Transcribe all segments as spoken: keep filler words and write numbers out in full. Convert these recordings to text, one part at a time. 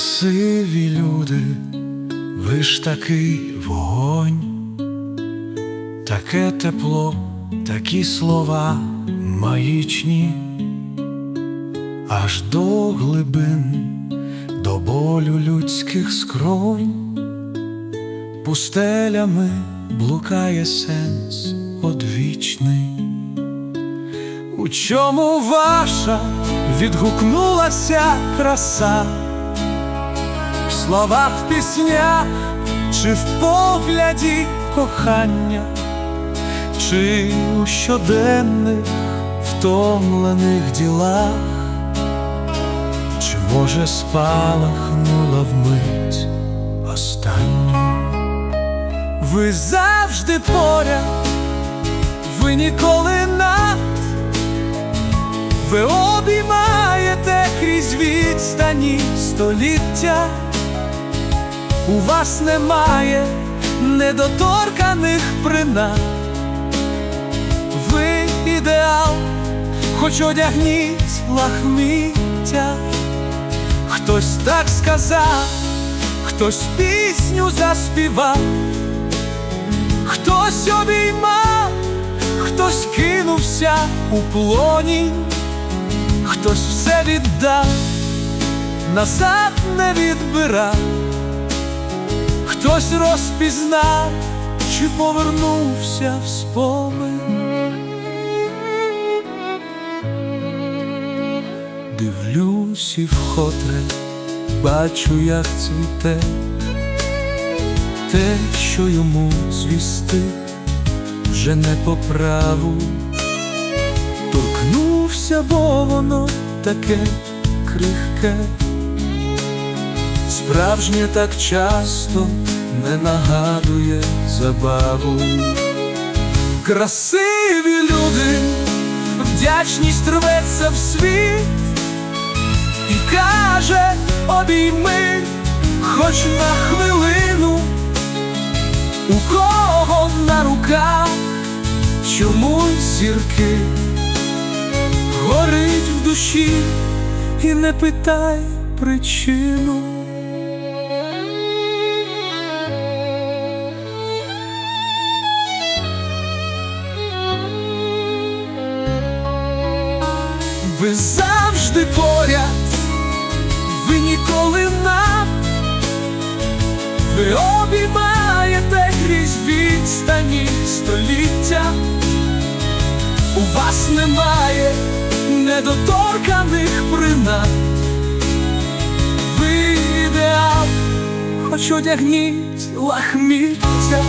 Красиві люди, ви ж такий вогонь, таке тепло, такі слова маячні, аж до глибин, до болю людських скронь, пустелями блукає сенс одвічний. У чому ваша відгукнулася краса? В словах, в піснях, чи в погляді кохання, чи у щоденних втомлених ділах, чи може спалахнула вмить остання? Ви завжди поряд, ви ніколи над, ви обіймаєте крізь відстані століття. У вас немає недоторканих принад. Ви ідеал, хоч одягніть лахміття. Хтось так сказав, хтось пісню заспівав, хтось обіймав, хтось кинувся у полоні, хтось все віддав, назад не відбирав, хтось розпізнав, чи повернувся в спомин. Дивлюсь і вкотре бачу, як цвіте те, що йому цвісти вже не по праву. Торкнувся, бо воно таке крихке, справжнє так часто не нагадує забаву. Красиві люди, вдячність рветься в світ і каже: обійми хоч на хвилину. У кого на руках чомусь зірки, горить в душі і не питай причину. Ви завжди поряд, ви ніколи над, ви обіймаєте крізь відстані століття. У вас немає недоторканих принад. Ви ідеал, хоч одягніть лахміття.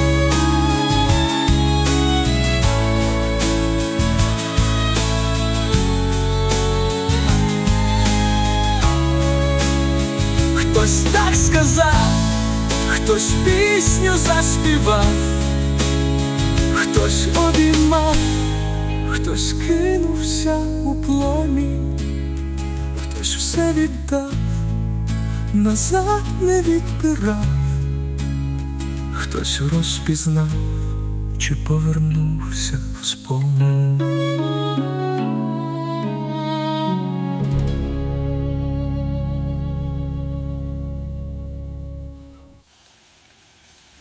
Хтось так сказав, хтось пісню заспівав, хтось обіймав, хтось кинувся у пломінь, хтось все віддав, назад не відбирав, хтось розпізнав, чи повернувся в спомин.